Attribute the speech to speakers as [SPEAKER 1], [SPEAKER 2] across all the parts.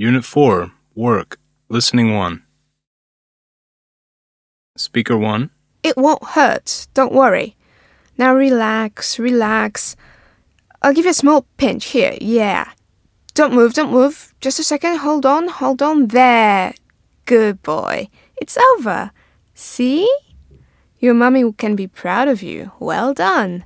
[SPEAKER 1] Unit 4, Work, Listening 1. Speaker 1.
[SPEAKER 2] It won't hurt, don't worry. Now relax, relax. I'll give you a small pinch here, yeah. Don't move. Just a second, hold on, there. Good boy. It's over. See? Your mummy can be proud of you. Well done.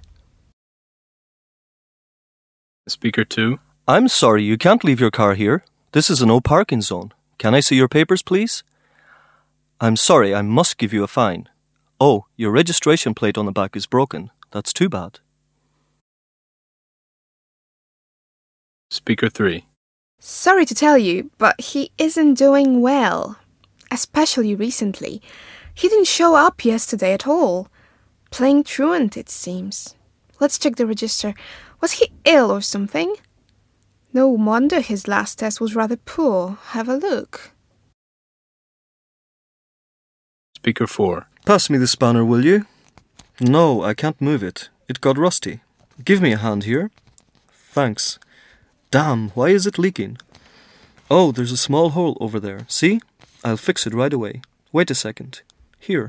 [SPEAKER 1] Speaker 2.
[SPEAKER 3] I'm sorry, you can't leave your car here. This is a no parking zone. Can I see your papers, please? I'm sorry, I must give you a fine. Oh, your registration plate on the back is broken. That's too bad.
[SPEAKER 1] Speaker 3.
[SPEAKER 2] Sorry to tell you, but he isn't doing well. Especially recently. He didn't show up yesterday at all. Playing truant, it seems. Let's check the register. Was he ill or something? No wonder his last test was rather poor. Have a look.
[SPEAKER 1] Speaker 4.
[SPEAKER 3] Pass me the spanner, will you? No, I can't move it. It got rusty. Give me a hand here. Thanks. Damn, why is it leaking? Oh, there's a small hole over there. See? I'll fix it right away. Wait a second. Here.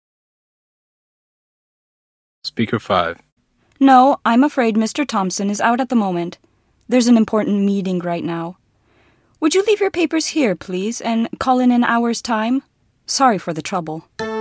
[SPEAKER 1] Speaker 5.
[SPEAKER 4] No, I'm afraid Mr. Thompson is out at the moment. There's an important meeting right now. Would you leave your papers here, please, and call in an hour's time? Sorry for the trouble.